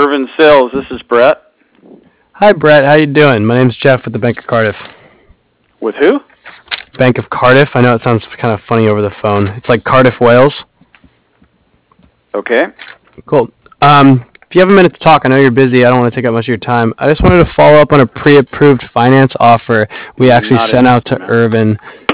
Irvin Sales. This is Brett. Hi, Brett. How you doing? My name's Jeff with the Bank of Cardiff. With who? Bank of Cardiff. I know it sounds kind of funny over the phone. It's like Cardiff, Wales. Okay. Cool. If you have a minute to talk, I know you're busy. I don't want to take up much of your time. I just wanted to follow up on a pre-approved finance offer we actually sent out to Irvin.